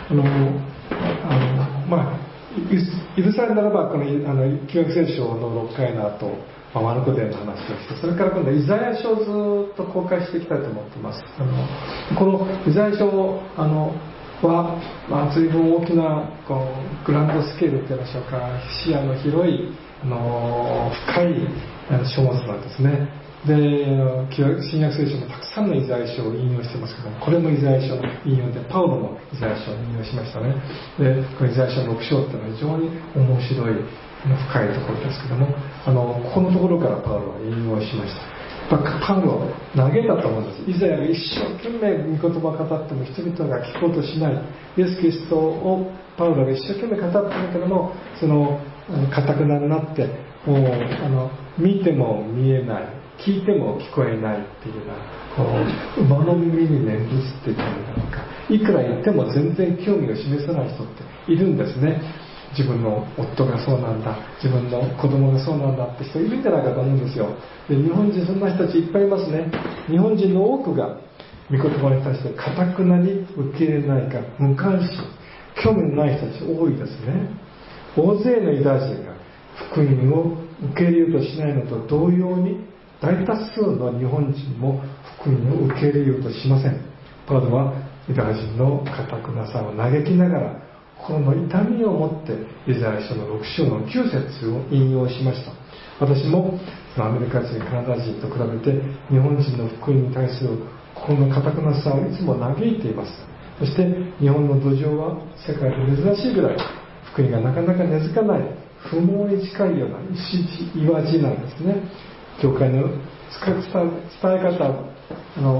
許されるならばこの旧約聖書の6回の後、マルコ伝の話をして、それから今度イザヤ書をずっと公開していきたいと思っています。このイザヤ書は、随分大きなグランドスケールっていうんでしょうか、視野の広い深い書物なんですね。で新約聖書もたくさんのイザヤ書を引用してますけども、これもイザヤ書の引用でパウロのイザヤ書を引用しましたね。でこのイザヤ書の6章っていうのは非常に面白い深いところですけども、ここのところからパウロは引用しました。パウロは投げたと思うんです。イザヤが一生懸命御言葉を語っても人々が聞こうとしない。イエス・キリストをパウロが一生懸命語ってるんだけども、堅くなってもう見ても見えない、聞いても聞こえないっていうような馬の耳に念仏っていうのか、いくら言っても全然興味を示さない人っているんですね。自分の夫がそうなんだ、自分の子供がそうなんだって人いるんじゃないかと思うんですよ。で日本人そんな人たちいっぱいいますね。日本人の多くが御言葉に対して堅くなに受け入れないか、無関心、興味のない人たち多いですね。大勢のユダヤ人が福音を受け入れようとしないのと同様に、大多数の日本人も福音を受け入れようとしません。パウロはユダヤ人の堅くなさを嘆きながら、心の痛みを持ってイザヤ書の6章の9節を引用しました。私もアメリカ人、カナダ人と比べて日本人の福音に対する心の堅くなさをいつも嘆いています。そして日本の土壌は世界で珍しいぐらい福音がなかなか根付かない不毛に近いような石岩地なんですね。教会の伝え方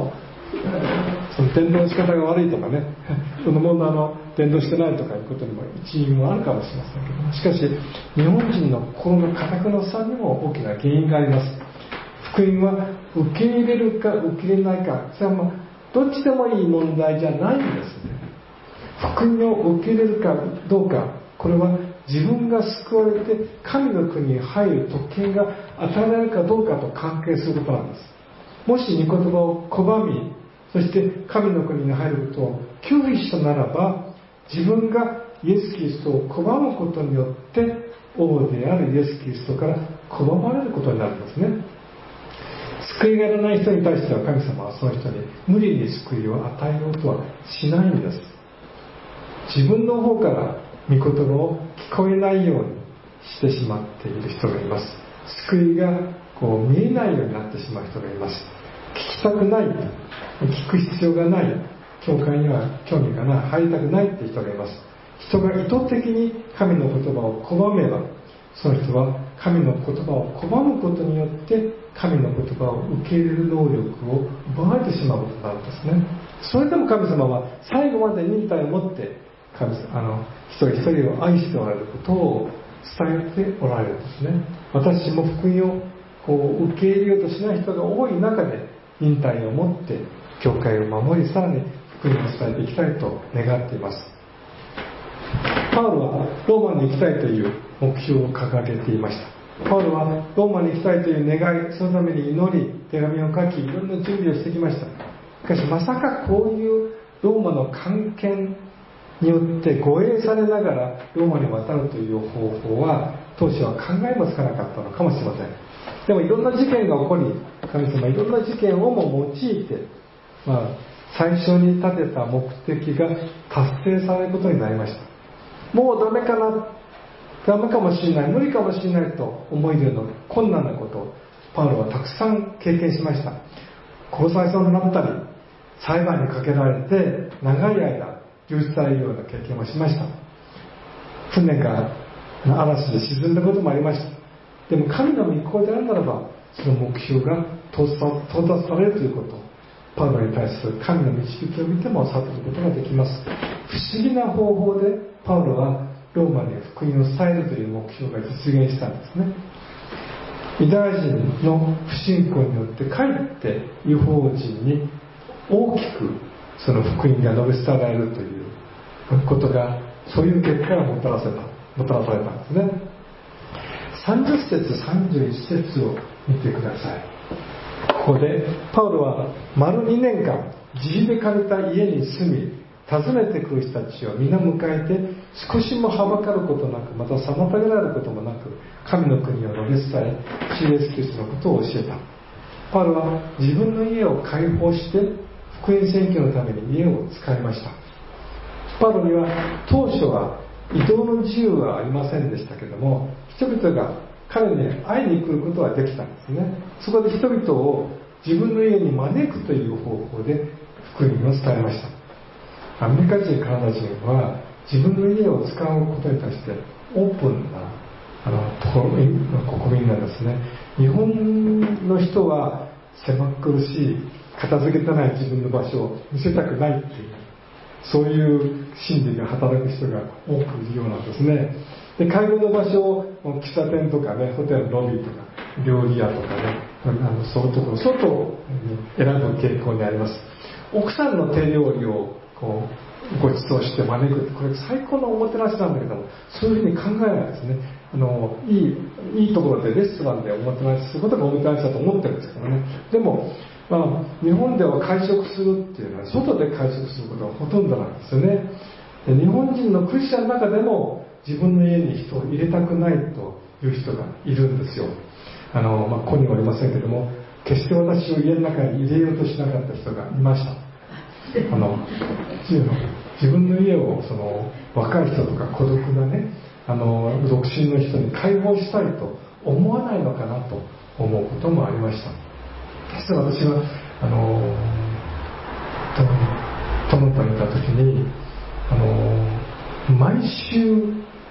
その伝道の仕方が悪いとかね、その問題伝道してないとかいうことにも一因もあるかもしれませんけども、しかし日本人の心の堅くのさにも大きな原因があります。福音は受け入れるか受け入れないか、それはどっちでもいい問題じゃないんですね。福音を受け入れるかどうか、これは自分が救われて神の国に入る特権が与えられるかどうかと関係することなんです。もし御言葉を拒み、そして神の国に入ることを拒否したならば、自分がイエス・キリストを拒むことによって王であるイエス・キリストから拒まれることになるんですね。救いがいらない人に対しては神様はその人に無理に救いを与えようとはしないんです。自分の方から御言葉を聞こえないようにしてしまっている人がいます。救いが見えないようになってしまう人がいます。聞きたくない、聞く必要がない、教会には興味がない、入りたくないって人がいます。人が意図的に神の言葉を拒めば、その人は神の言葉を拒むことによって神の言葉を受け入れる能力を奪われてしまうことになるんですね。それでも神様は最後まで忍耐を持って一人一人を愛しておられることを伝えておられるんですね。私も福音を受け入れようとしない人が多い中で忍耐を持って教会を守り、さらに福音を伝えていきたいと願っています。パウロはローマに行きたいという目標を掲げていました。パウロはローマに行きたいという願い、そのために祈り、手紙を書き、いろんな準備をしてきました。しかしまさかこういうローマの官憲によって護衛されながらローマに渡るという方法は当初は考えもつかなかったのかもしれません。でもいろんな事件が起こり、神様いろんな事件をも用いて、最初に立てた目的が達成されることになりました。もうダメかもしれない、無理かもしれないと思えるような困難なことをパウロはたくさん経験しました。殺されそうになったり、裁判にかけられて長い間流出されるような経験をしました。船が嵐で沈んだこともありました。でも神の御心であるならば、その目標が到達されるということをパウロに対する神の導きを見ても悟ることができます。不思議な方法でパウロはローマに福音を伝えるという目標が実現したんですね。ユダヤ人の不信仰によってかえって異邦人に大きくその福音が述べ伝えられるということが、そういう結果がもたらされたんですね。30節31節を見てください。ここでパウロは丸2年間自費で借りた家に住み、訪ねてくる人たちを皆迎えて、少しもはばかることなく、また妨げられることもなく、神の国を述べ伝え、主イエスキリストのことを教えた。パウロは自分の家を開放して福音宣教のために家を使いました。パウロには当初は移動の自由はありませんでしたけれども、人々が彼に会いに来ることはできたんですね。そこで人々を自分の家に招くという方法で福音を伝えました。アメリカ人、カナダ人は自分の家を使うことに対してオープンな国民なんですね。日本の人は狭苦しい、片付けてない自分の場所を見せたくないっていう、そういう心理が働く人が多くいるようなんですね。で、介護の場所を喫茶店とかね、ホテルのロビーとか料理屋とかね、そういうところ外に選ぶ傾向にあります。奥さんの手料理をご馳走して招く、これ最高のおもてなしなんだけども、そういうふうに考えないですね。いいところでレストランでおもてなしすることがおもてなしだと思ってるんですけどね。でも、日本では会食するっていうのは外で会食することがほとんどなんですよね。で、日本人のクリスチャンの中でも自分の家に人を入れたくないという人がいるんですよ。ここにはおりませんけども、決して私を家の中に入れようとしなかった人がいました。自分の家を若い人とか孤独なね、独身の人に開放したいと思わないのかなと思うこともありました。実は私はトロントにいた時に毎週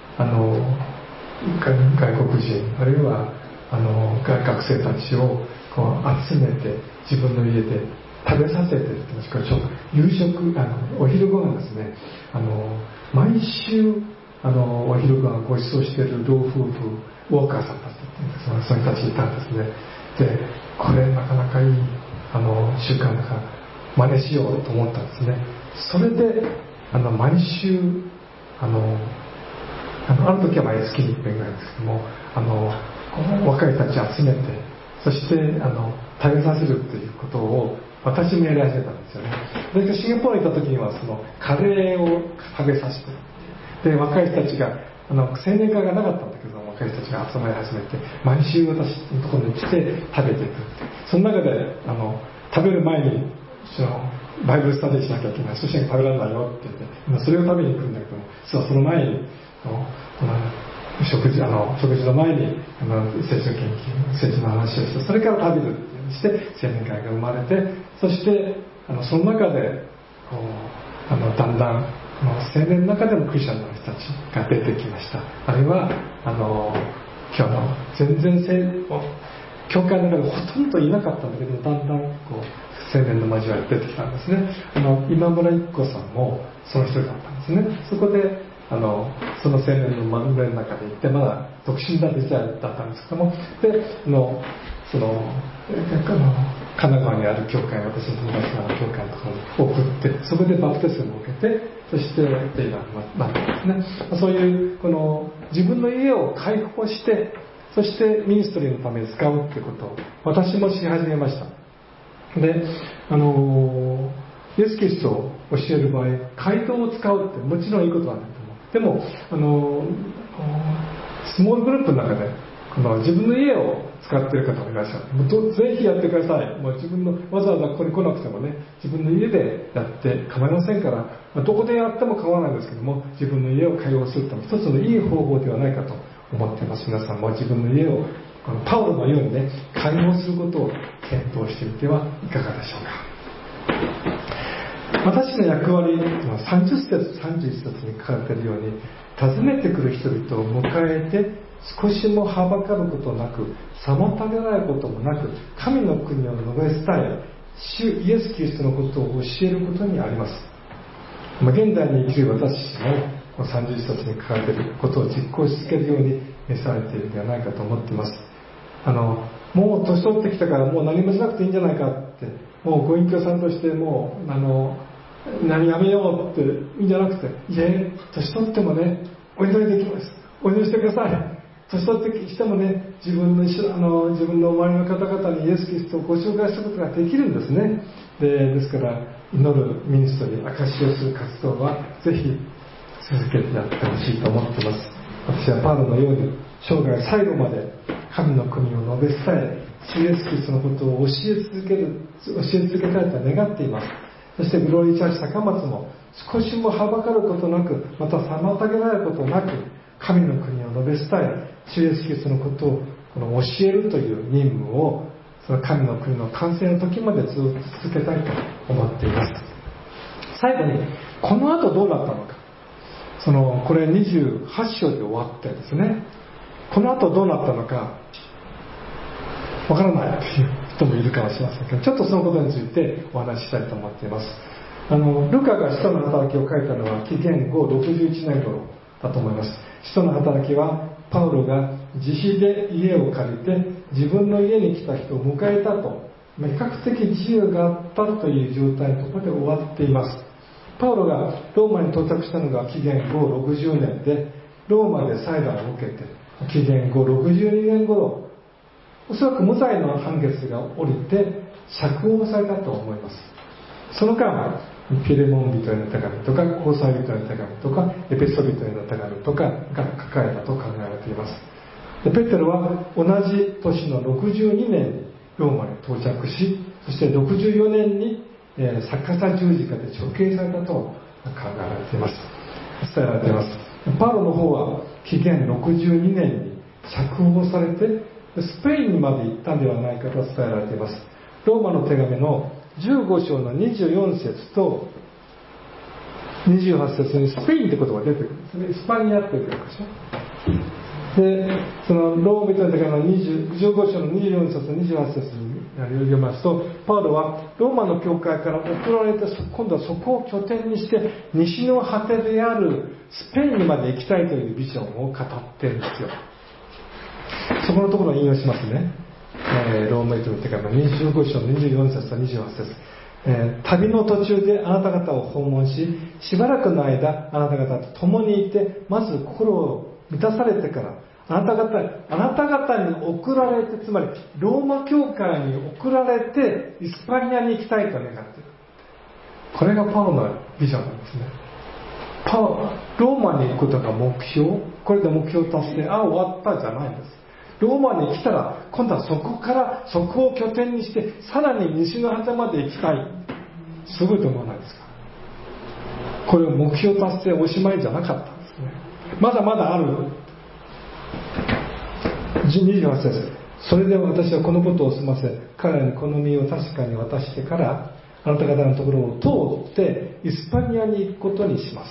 外国人あるいは学生たちを集めて自分の家で食べさせてるってこれ夕食お昼ご飯ですね。毎週お昼ご飯ご馳走している老夫婦ウォーカーさんたちっていうんですが、そういう人たちいたんですね。でこれなかなかいい習慣だから真似しようと思ったんですね。それで毎週ある時は毎月に1遍ぐらいですけども若い人たちを集めて、そして食べさせるということを私もやり始めたんですよね。でシンガポールに行った時にはそのカレーを食べさせて、で若い人たちが青年会がなかったんだけど、若い人たちが集まり始めて毎週私のところに来て食べていく。その中で食べる前にバイブルスタディしなきゃいけない、そして食べられないよって言ってそれを食べに来るんだけども、実はその前に食事の前に聖書研究、聖書の話をして、それから食べるっていうにして青年会が生まれて、そしてその中でだんだん青年の中でもクリスチャンの人たちが出てきました。あるいは今日の全然教会の中でほとんどいなかったんだけど、だんだん青年の交わり出てきたんですね。今村一子さんもその一人だったんですね。そこでその青年の群れの中で行って、まだ独身だった時代だったんですけども、で神奈川にある教会、私の友達の教会のところに送って、そこでバプテスマを受けて、そして今なってますね。そういう自分の家を開放して、そしてミニストリーのために使うっていうことを私もし始めました。でイエス・キリストを教える場合、街道を使うってもちろんいいことなんだと思う。でもスモールグループの中で自分の家を使っている方もいらっしゃる。ぜひやってください。もう自分のわざわざここに来なくてもね、自分の家でやって構いませんから、どこでやっても構わないんですけども、自分の家を開放するというのは一つのいい方法ではないかと思っています。皆さんも自分の家をパウロのようにね、開放することを検討してみてはいかがでしょうか。私の役割は30節31節に書かれているように、訪ねてくる人々を迎えて少しもはばかることなく、妨げられることもなく、神の国を述べ伝え、主イエス・キリストのことを教えることにあります。現代に生きる私も30節に書かれていることを実行し続けるように召されているのではないかと思っています。もう年取ってきたからもう何もしなくていいんじゃないかって、もうご隠居さんとしてもう何やめようっていいんじゃなくて、いえ、年取ってもね、お祈りできます。お祈りしてください。年取ってきてもね、自分の周りの方々にイエス・キリストをご紹介することができるんですね。ですから祈るミニストリー、証しをする活動はぜひ続けてやってほしいと思っています。私はパウロのように生涯最後まで神の国を述べ伝え、主イエス・キリストのことを教え続けたいと願っています。そしてグローリーチャーチ高松も少しもはばかることなく、また妨げられることなく、神の国を述べ伝え、主イエス・キリストのことを教えるという任務を、その神の国の完成の時までずっと続けたいと思っています。最後にこの後どうなったのか、これ28章で終わってですね、この後どうなったのかわからないという人もいるかもしれませんけど、ちょっとそのことについてお話ししたいと思っています。ルカが使徒の働きを書いたのは紀元後61年頃だと思います。使徒の働きはパウロが自費で家を借りて自分の家に来た人を迎えたと、比較的自由があったという状態のところで終わっています。パウロがローマに到着したのが紀元後60年で、ローマで裁判を受けて紀元後62年頃、おそらく無罪の判決が下りて釈放されたと思います。その間ピレモン人への手紙とか交際人への手紙とかエペソ人への手紙とかが書かれたと考えられています。でペテロは同じ年の62年にローマに到着し、そして64年に逆さ十字架で処刑されたと考えられています。伝えられています。パウロの方は紀元62年に釈放されてスペインにまで行ったんではないかと伝えられています。ローマの手紙の15章の24節と28節にスペインって言葉が出てくるんですね。イスパニアって言ってるでしょ。でそのローマ人の手紙の15章の24節と28節に読みますと、パウロはローマの教会から送られて、今度はそこを拠点にして西の果てであるスペインにまで行きたいというビジョンを語ってるんですよ。そこのところを引用しますね。ローマ人の手紙の25章の24節と28節、旅の途中であなた方を訪問し、しばらくの間あなた方と共にいて、まず心を満たされてから、あなた方に送られて、つまりローマ教会に送られてイスパニアに行きたいと願っている。これがパウロのビジョンなんですね。ローマに行くことが目標、これで目標達成、終わったじゃないんです。ローマに来たら今度はそこを拠点にしてさらに西の果てまで行きたい。すごいと思わないですか。これを目標達成おしまいじゃなかったんですね。まだまだある。28節、それで私はこのことを済ませ、彼らにこの身を確かに渡してから、あなた方のところを通ってイスパニアに行くことにします。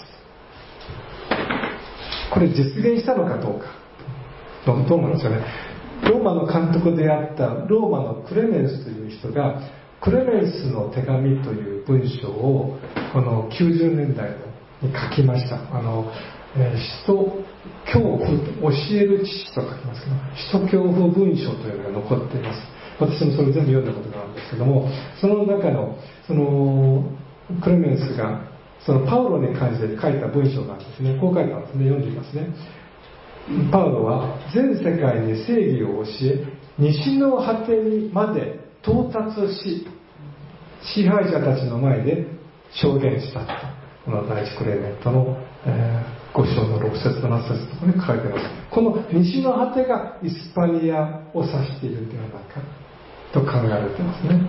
これ実現したのかどうか、どう思うんですよね。ローマの監督であったローマのクレメンスという人が、クレメンスの手紙という文章をこの90年代に書きました。使徒教父、教える父と書きますけど、使徒教父文書というのが残っています。私もそれ全部読んだことがあるんですけども、その中のクレメンスがそのパウロに関して書いた文章なんですね。こう書いたんですね。読んでみますね。パウロは全世界に正義を教え、西の果てにまで到達し、支配者たちの前で証言したと。この第一クレメントの、5章の6節と7節とかに書いてます。この西の果てがイスパニアを指しているのではないかと考えられていますね。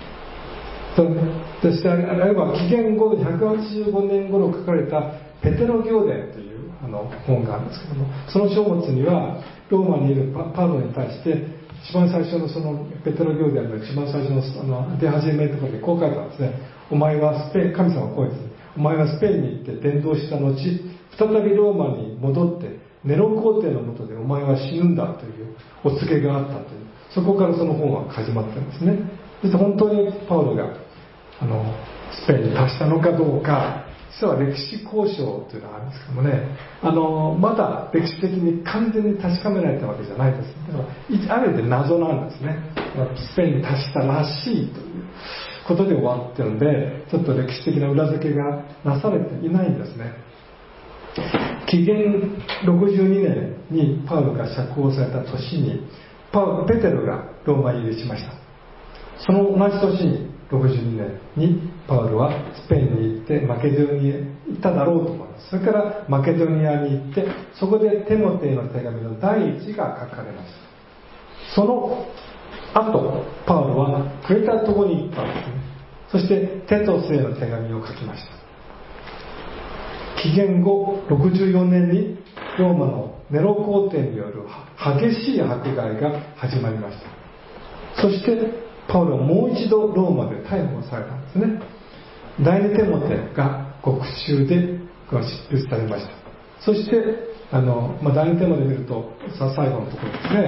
そしてあれは紀元後185年頃書かれたペテロ行伝という本があるんですけども、その書物にはローマにいるパウロに対して一番最初のそのペテロ行伝の一番最初の出始めのところでこう書いたんですね。お前は神様はこうですね。お前はスペインに行って伝道した後、再びローマに戻ってネロ皇帝の下でお前は死ぬんだというお告げがあったという、そこからその本は始まってるんですね。そして本当にパウロがスペインに達したのかどうか、実は歴史交渉というのがあるんですけどもね、まだ歴史的に完全に確かめられたわけじゃないです。だからある意味で謎なんですね。スペインに達したらしいということで終わってるんで、ちょっと歴史的な裏付けがなされていないんですね。紀元62年にパウロが釈放された年にペテロがローマ入りしました。その同じ年に62年にパウロはスペインに行ってマケドニアに行っただろうと思います。それからマケドニアに行って、そこでテモテへの手紙の第1が書かれました。その後パウロはクレタ島に行ったんですね。そしてテトスへの手紙を書きました。紀元後64年にローマのネロ皇帝による激しい迫害が始まりました。そしてパウロはもう一度ローマで逮捕されたんですね。第二テモテが獄中で執筆されました。そして第二テモテ見ると最後のところですね、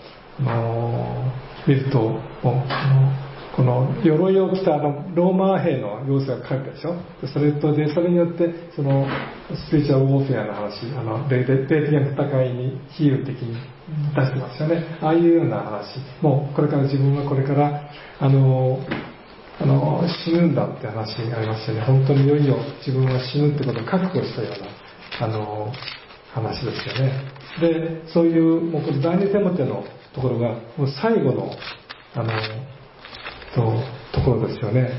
見るとこの鎧を着たローマ兵の様子が書いてあるでしょ。それによってそのスピリチュアルウォーフェアの話、霊的な戦いに比喩的に出してますよね。ああいうような話、もうこれから自分はこれから死ぬんだって話がありましたよね。本当にいよいよ自分は死ぬってことを覚悟したような話ですよね。で、そういうもうこの第二テモテのところがもう最後のところですよね。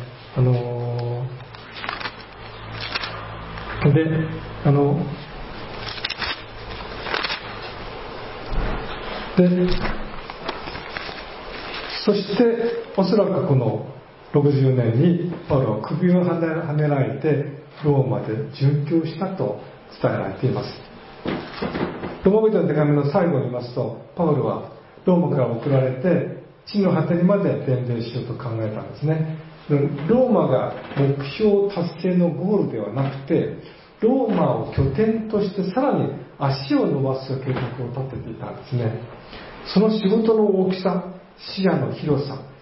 そしておそらくこの60年にパウロは首をはねられてローマで殉教したと伝えられています。ローマ人の手紙の最後に言いますと、パウロはローマから送られて地の果てにまで伝令しようと考えたんですね。ローマが目標達成のゴールではなくて、ローマを拠点としてさらに足を伸ばす計画を立てていたんですね。その仕事の大きさ、視野の広さ、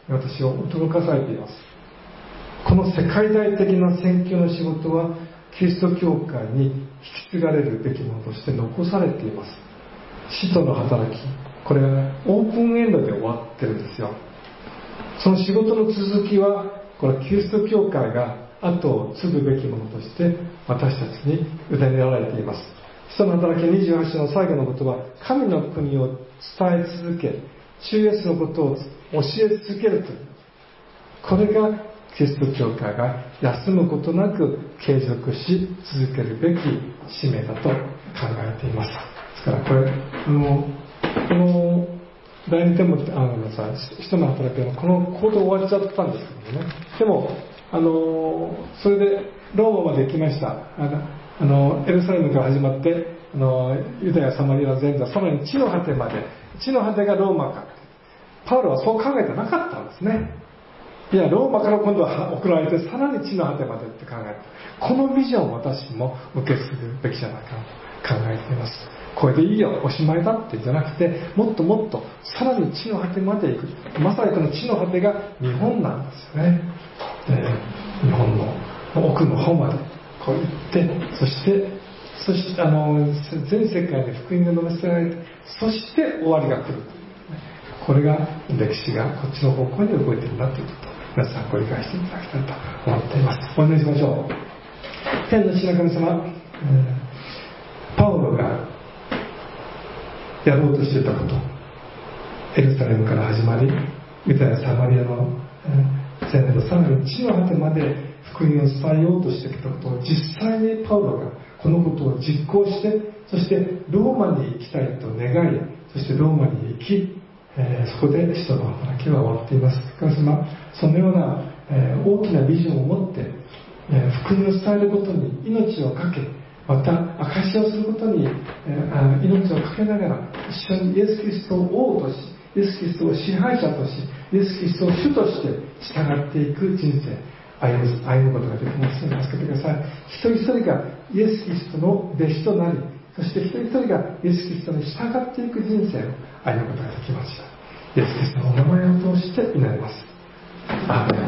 私を驚かされています。この世界大的な宣教の仕事はキリスト教会に引き継がれるべきものとして残されています。使徒の働き、これはオープンエンドで終わってるんですよ。その仕事の続きはこれキリスト教会が後を継ぐべきものとして私たちに委ねられています。使徒の働き28章の最後の言葉、神の国を伝え続け、主イエスのことを教え続けるという、これがキリスト教会が休むことなく継続し続けるべき使命だと考えています。ですからこれこの第二テモテ使徒の働きはこの行動終わっちゃったんですけどね。でもそれでローマまで行きました。エルサレムから始まってユダヤサマリア全土、さらに地の果てまで、地の果てがローマか。パウロはそう考えてなかったんですね。いや、ローマから今度は送られて、さらに地の果てまでって考えて、このビジョンを私も受け継ぐべきじゃないかと考えています。これでいいよ、おしまいだってじゃなくて、もっともっとさらに地の果てまで行く。まさにこの地の果てが日本なんですよね。日本の奥の方までこう行って、そして全世界で福音が述べ伝えられて、そして終わりが来るという、これが歴史がこっちの方向に動いているんだということを皆さんご理解していただきたいと思っています。お願いしましょう。天の父の神様、パウロがやろうとしていたこと、エルサレムから始まりユダヤサマリアの全土、さらに地の果てまで福音を伝えようとしてきたことを実際にパウロがこのことを実行して、そしてローマに行きたいと願い、そしてローマに行き、そこで使徒の働きは終わっています。神様、そのような大きなビジョンを持って福音を伝えることに命を懸け、また証しをすることに命を懸けながら一緒にイエス・キリストを王とし、イエス・キリストを支配者とし、イエス・キリストを主として従っていく人生歩むことができますように助けてください。一人一人がイエス・キリストの弟子となり、そして一人一人がイエス・キリストに従っていく人生を歩むことができますように、イエス・キリストのお名前を通して祈ります。アーメン。